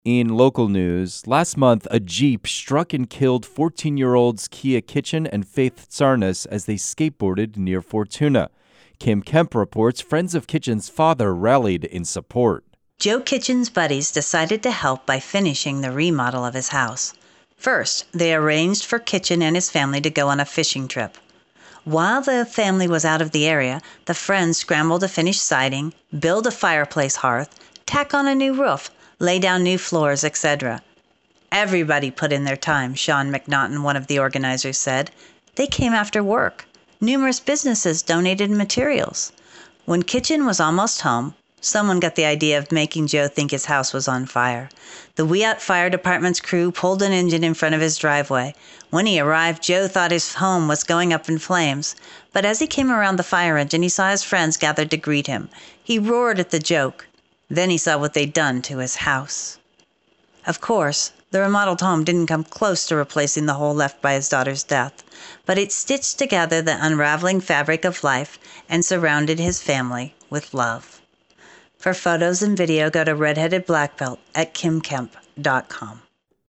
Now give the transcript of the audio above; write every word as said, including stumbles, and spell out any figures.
In local news, last month a Jeep struck and killed fourteen-year-olds Kia Kitchen and Faith Tsarnas as they skateboarded near Fortuna. Kim Kemp reports friends of Kitchen's father rallied in support. Joe Kitchen's buddies decided to help by finishing the remodel of his house. First, they arranged for Kitchen and his family to go on a fishing trip. While the family was out of the area, the friends scrambled to finish siding, build a fireplace hearth, tack on a new roof, lay down new floors, et cetera. Everybody put in their time, Sean McNaughton, one of the organizers, said. They came after work. Numerous businesses donated materials. When Kitchen was almost home, someone got the idea of making Joe think his house was on fire. The Wiyot Fire Department's crew pulled an engine in front of his driveway. When he arrived, Joe thought his home was going up in flames. But as he came around the fire engine, he saw his friends gathered to greet him. He roared at the joke. Then he saw what they'd done to his house. Of course, the remodeled home didn't come close to replacing the hole left by his daughter's death, but it stitched together the unraveling fabric of life and surrounded his family with love. For photos and video, go to redheaded black belt at kim kemp dot com.